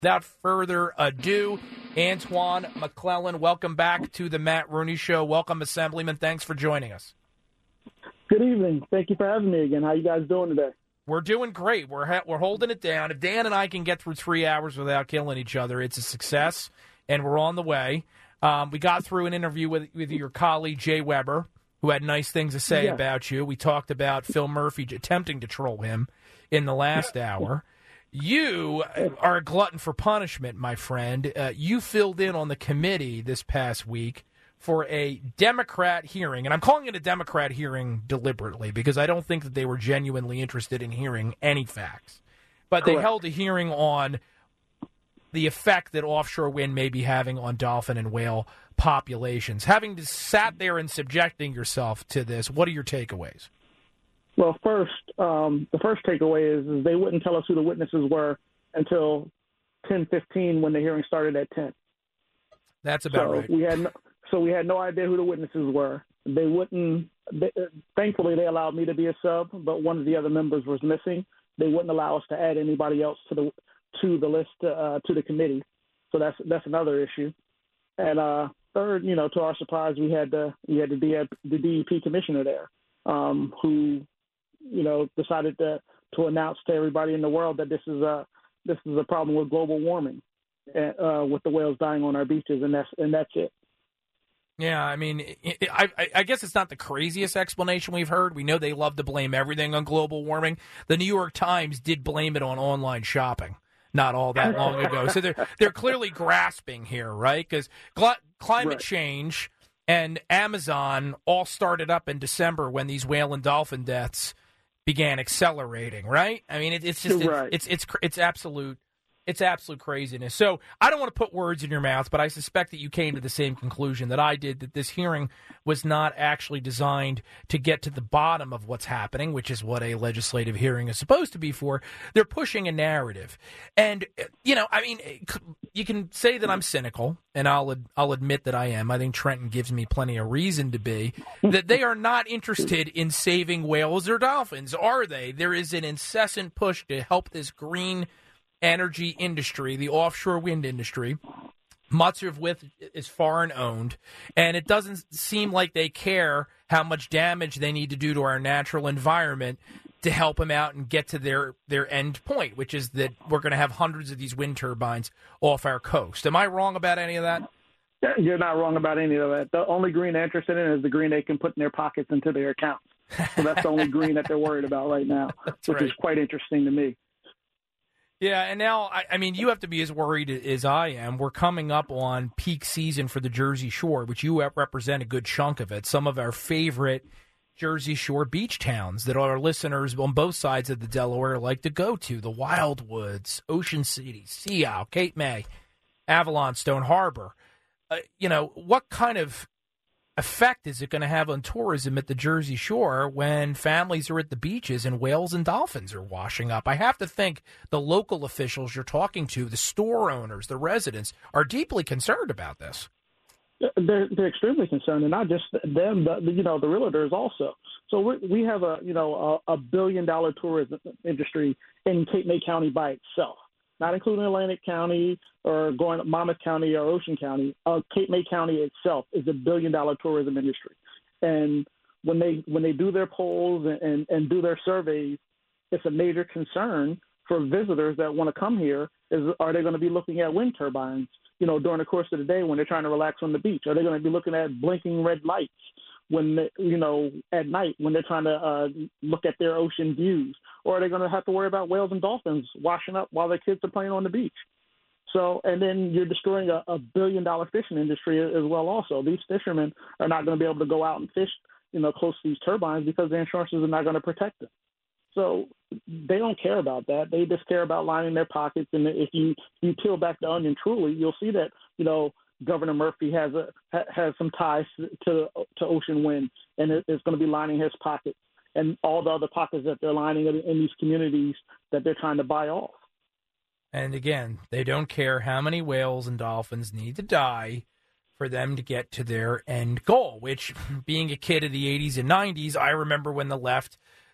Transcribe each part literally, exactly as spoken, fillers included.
Without further ado, Antoine McClellan, welcome back to the Matt Rooney Show. Welcome, Assemblyman. Thanks for joining us. Good evening. Thank you for having me again. How you guys doing today? We're doing great. We're ha- we're holding it down. If Dan and I can get through three hours without killing each other, it's a success, and we're on the way. Um, we got through an interview with, with your colleague, Jay Weber, who had nice things to say yeah. about you. We talked about Phil Murphy attempting to troll him in the last hour. You are a glutton for punishment, my friend. Uh, you filled in on the committee this past week for a Democrat hearing, and I'm calling it a Democrat hearing deliberately because I don't think that they were genuinely interested in hearing any facts. But Correct. They held a hearing on the effect that offshore wind may be having on dolphin and whale populations. Having sat there and subjecting yourself to this, what are your takeaways? Well, first, um, the first takeaway is, is they wouldn't tell us who the witnesses were until ten fifteen when the hearing started at ten. That's about so right. We had no, so we had no idea who the witnesses were. They wouldn't. They, thankfully, they allowed me to be a sub, but one of the other members was missing. They wouldn't allow us to add anybody else to the to the list uh, to the committee. So that's that's another issue. And uh, third, you know, to our surprise, we had the we had the, D, the D E P commissioner there, um, who, you know, decided to to announce to everybody in the world that this is a this is a problem with global warming, uh, with the whales dying on our beaches, and that's and that's it. Yeah, I mean, I, I guess it's not the craziest explanation we've heard. We know they love to blame everything on global warming. The New York Times did blame it on online shopping not all that long ago. So they're they're clearly grasping here, right? Because gl- climate right. change and Amazon all started up in December when these whale and dolphin deaths began accelerating, right? I mean, it, it's just right. it's, it's it's it's absolute. It's absolute craziness. So I don't want to put words in your mouth, but I suspect that you came to the same conclusion that I did, that this hearing was not actually designed to get to the bottom of what's happening, which is what a legislative hearing is supposed to be for. They're pushing a narrative. And, you know, I mean, you can say that I'm cynical, and I'll I'll admit that I am. I think Trenton gives me plenty of reason to be, that they are not interested in saving whales or dolphins, are they? There is an incessant push to help this green energy industry, the offshore wind industry, much of which is foreign owned, and it doesn't seem like they care how much damage they need to do to our natural environment to help them out and get to their, their end point, which is that we're going to have hundreds of these wind turbines off our coast. Am I wrong about any of that? You're not wrong about any of that. The only green they're interested in is the green they can put in their pockets into their accounts. So that's the only green that they're worried about right now, That's which right. is quite interesting to me. Yeah, and now, I, I mean, you have to be as worried as I am. We're coming up on peak season for the Jersey Shore, which you represent a good chunk of it. Some of our favorite Jersey Shore beach towns that our listeners on both sides of the Delaware like to go to, the Wildwoods, Ocean City, Sea Isle, Cape May, Avalon, Stone Harbor. Uh, you know, what kind of effect is it going to have on tourism at the Jersey Shore when families are at the beaches and whales and dolphins are washing up? I have to think the local officials you're talking to, the store owners, the residents, are deeply concerned about this. They're, they're extremely concerned, and not just them, but, you know, the realtors also. So we, we have a, you know, a, a billion dollar tourism industry in Cape May County by itself, not including Atlantic County or going to Monmouth County or Ocean County. Uh, Cape May County itself is a billion-dollar tourism industry. And when they when they do their polls and, and, and do their surveys, it's a major concern for visitors that want to come here is, are they going to be looking at wind turbines, you know, during the course of the day when they're trying to relax on the beach? Are they going to be looking at blinking red lights when, they, you know, at night when they're trying to uh, look at their ocean views? Or are they going to have to worry about whales and dolphins washing up while their kids are playing on the beach? So, and then you're destroying a, a billion-dollar fishing industry as well also. These fishermen are not going to be able to go out and fish, you know, close to these turbines because the insurances are not going to protect them. So they don't care about that. They just care about lining their pockets. And if you, you peel back the onion truly, you'll see that, you know, Governor Murphy has a has some ties to to ocean wind, and it, it's going to be lining his pockets and all the other pockets that they're lining in, in these communities that they're trying to buy off. And again, they don't care how many whales and dolphins need to die for them to get to their end goal, which, being a kid of the eighties and nineties, I remember when the left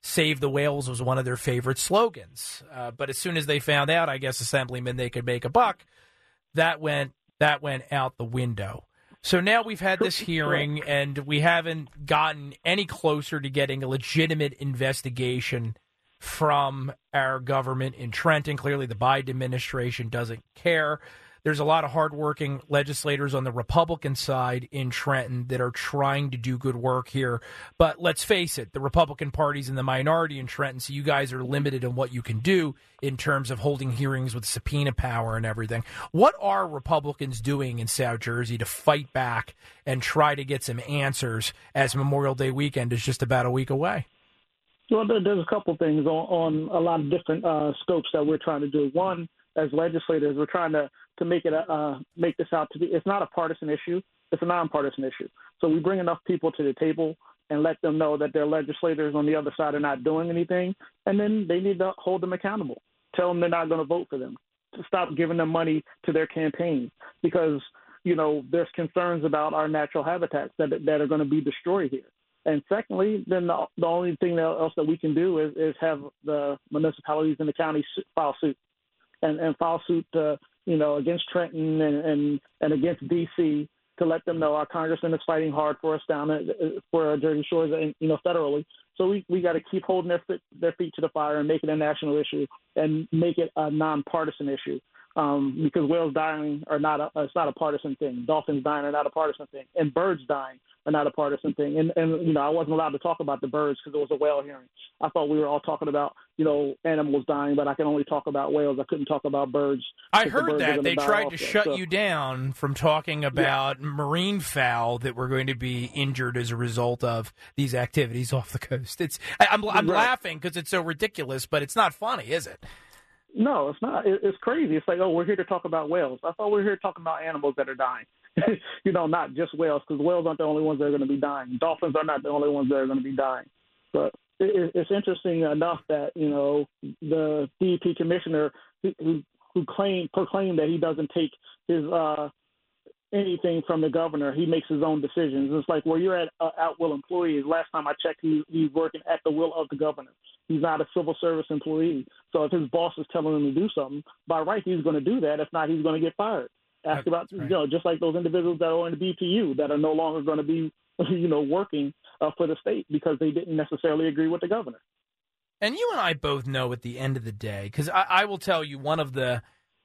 Save the Whales was one of their favorite slogans. Uh, but as soon as they found out, I guess, Assemblyman, they could make a buck, that went that went out the window. So now we've had this hearing, and we haven't gotten any closer to getting a legitimate investigation from our government in Trenton. Clearly, the Biden administration doesn't care. There's a lot of hardworking legislators on the Republican side in Trenton that are trying to do good work here. But let's face it, the Republican Party's in the minority in Trenton, so you guys are limited in what you can do in terms of holding hearings with subpoena power and everything. What are Republicans doing in South Jersey to fight back and try to get some answers as Memorial Day weekend is just about a week away? Well, there's a couple things on, on a lot of different uh, scopes that we're trying to do. One, as legislators, we're trying to, to make it a, uh, make this out to be, it's not a partisan issue, it's a nonpartisan issue. So we bring enough people to the table and let them know that their legislators on the other side are not doing anything, and then they need to hold them accountable. Tell them they're not going to vote for them. To stop giving them money to their campaigns because, you know, there's concerns about our natural habitats that that are going to be destroyed here. And secondly, then the, the only thing else that we can do is, is have the municipalities and the county file suit. And, and file suit, uh, you know, against Trenton and, and, and against D C to let them know our congressman is fighting hard for us down at, for our Jersey Shores, and, you know, federally. So we, we got to keep holding their feet, their feet to the fire and make it a national issue and make it a nonpartisan issue. Um, because whales dying are not a, it's not a partisan thing. Dolphins dying are not a partisan thing, and birds dying are not a partisan thing. And, and you know, I wasn't allowed to talk about the birds because it was a whale hearing. I thought we were all talking about, you know, animals dying, but I can only talk about whales. I couldn't talk about birds. I heard that they tried also. to shut so, you down from talking about yeah. marine fowl that were going to be injured as a result of these activities off the coast. It's I, I'm I'm right. laughing because it's so ridiculous, but it's not funny, is it? No, it's not. It, it's crazy. It's like, oh, we're here to talk about whales. I thought we were here talking about animals that are dying. you know, not just whales, because whales aren't the only ones that are going to be dying. Dolphins are not the only ones that are going to be dying. But it, it's interesting enough that, you know, the D E P commissioner who who claimed proclaimed that he doesn't take his uh, anything from the governor. He makes his own decisions. It's like, well, you're at uh, at will employees. Last time I checked, he, he's working at the will of the governor. He's not a civil service employee. So if his boss is telling him to do something, by right, he's going to do that. If not, he's going to get fired. Ask That's about, right. you know, just like those individuals that are in the B P U that are no longer going to be, you know, working uh, for the state because they didn't necessarily agree with the governor. And you and I both know at the end of the day, because I, I will tell you one of the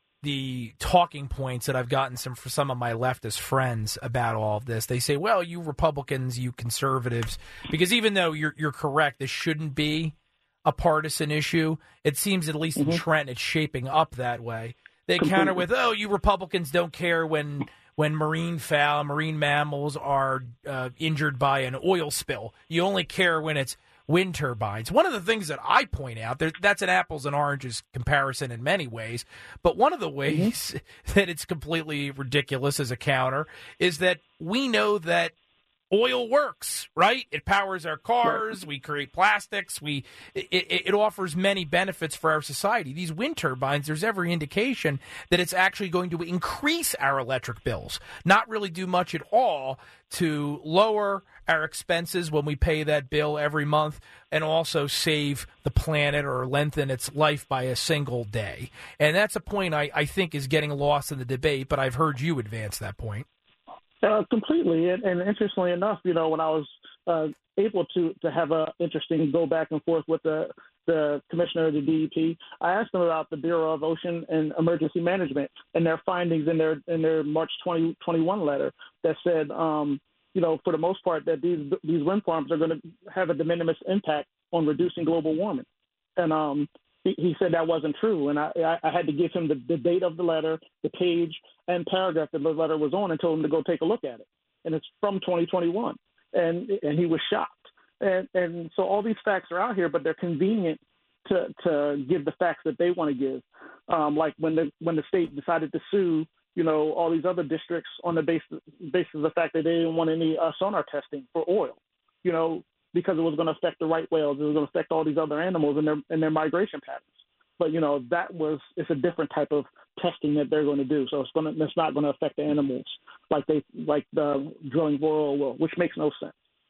the talking points that I've gotten some for some of my leftist friends about all of this. They say, well, you Republicans, you conservatives, because even though you're you're correct, this shouldn't be a partisan issue. It seems, at least in mm-hmm. Trenton, it's shaping up that way. They Completely. counter with, oh, you Republicans don't care when when marine fowl, marine mammals are uh, injured by an oil spill. You only care when it's wind turbines. One of the things that I point out, there, that's an apples and oranges comparison in many ways, but one of the ways mm-hmm. that it's completely ridiculous as a counter is that we know that oil works, right? It powers our cars. We create plastics. We it, it offers many benefits for our society. These wind turbines, there's every indication that it's actually going to increase our electric bills, not really do much at all to lower our expenses when we pay that bill every month, and also save the planet or lengthen its life by a single day. And that's a point I, I think is getting lost in the debate, but I've heard you advance that point. Uh, completely, and, and interestingly enough, you know, when I was uh, able to to have a interesting go back and forth with the the commissioner of the D E P, I asked them about the Bureau of Ocean and Emergency Management and their findings in their in their March twenty twenty-one letter that said, um, you know, for the most part, that these these wind farms are going to have a de minimis impact on reducing global warming, and um, he, he said that wasn't true, and I I, I had to give him the, the date of the letter, the page and paragraph that the letter was on, and told him to go take a look at it. And it's from twenty twenty-one. And and he was shocked. And and so all these facts are out here, but they're convenient to, to give the facts that they want to give. Um, like when the when the state decided to sue, you know, all these other districts on the basis, basis of the fact that they didn't want any uh, sonar testing for oil, you know, because it was going to affect the right whales. It was going to affect all these other animals and their and their migration patterns. But, you know, that was, it's a different type of testing that they're going to do. So it's going to, it's not going to affect the animals like they, like the drilling for oil will, which makes no sense.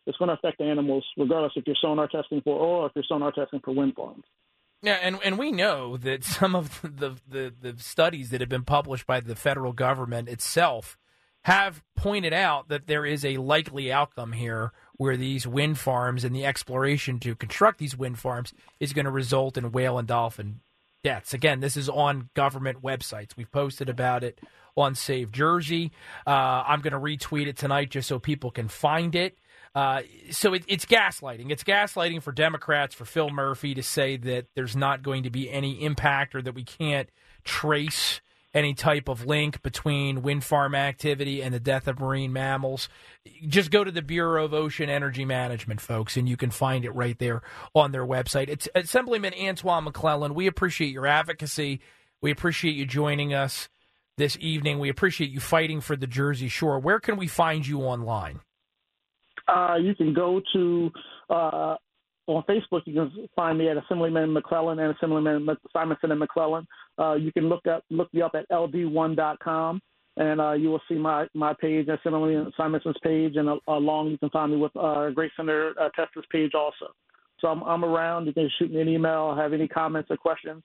it's going to affect the animals regardless if you're sonar testing for oil or if you're sonar testing for wind farms. Yeah, and, and we know that some of the, the, the studies that have been published by the federal government itself have pointed out that there is a likely outcome here where these wind farms and the exploration to construct these wind farms is going to result in whale and dolphin deaths. Again, this is on government websites. We've posted about it on Save Jersey. Uh, I'm going to retweet it tonight just so people can find it. Uh, so it, it's gaslighting. It's gaslighting for Democrats, for Phil Murphy, to say that there's not going to be any impact or that we can't trace any type of link between wind farm activity and the death of marine mammals. Just go to the Bureau of Ocean Energy Management, folks, and you can find it right there on their website. It's Assemblyman Antoine McClellan. We appreciate your advocacy. We appreciate you joining us this evening. We appreciate you fighting for the Jersey Shore. Where can we find you online? Uh, you can go to uh, on Facebook. You can find me at Assemblyman McClellan and Assemblyman Simonson and McClellan. Uh, you can look up look me up at L D one dot com, and uh, you will see my, my page, Assemblyman Simonson's page, and uh, along you can find me with uh, Great Senator uh, Tester's page also. So I'm, I'm around. You can shoot me an email, have any comments or questions.